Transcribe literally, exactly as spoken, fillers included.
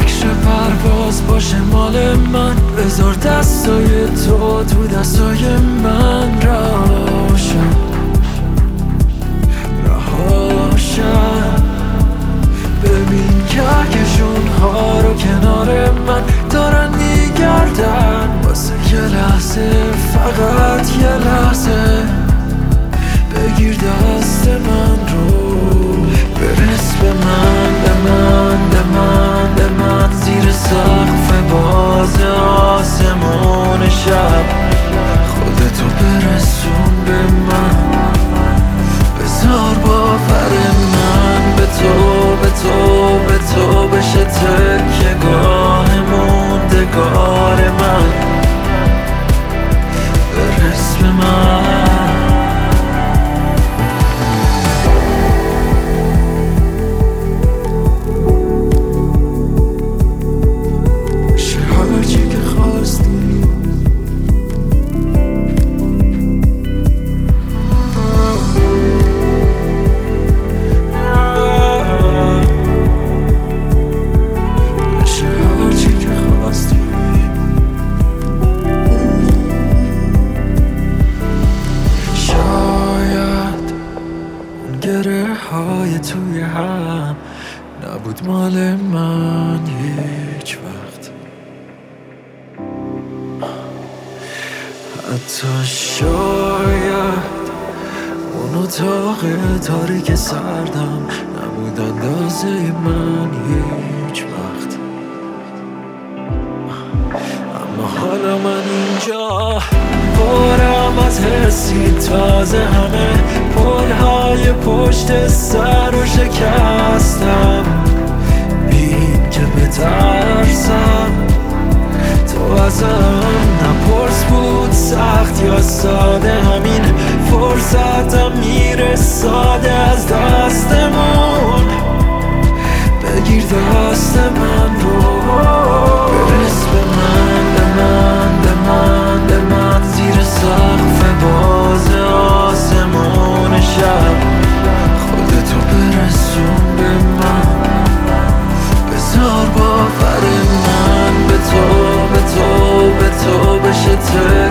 فکر پرواز باشه مال من، بذار دستای تو تو دستای من رهاشم رهاشم. ببین کهکشون ها رو کنار من دارن میگردن، واسه یه لحظه، فقط یه لحظه بگیر دست من رو، برس به من، به من، به من، به من زیر سقف باز آسمون شب. خودتو برسون به من، بذار باور من به تو، به تو، به تو بشه تکیه گاه موندگار من. برس به من. گره های توی هم نبود مال من هیچ وقت، حتی شاید اون اتاق تاریک سردم نبود اندازه من هیچ وقت. اما حالا من اینجا پرم از حسی تازه، همه پلهای پشت سر رو شکستم بین که بترسم. تو ازم نپرس بود سخت یا ساده، همین فرصتم میره ساده از دستمون. بگیر دست من رو، برس به من، به من، به من، به من زیر سقف باز آسمون شب. خودتو برسون به من، بذار باور من به تو، به تو، به تو بشه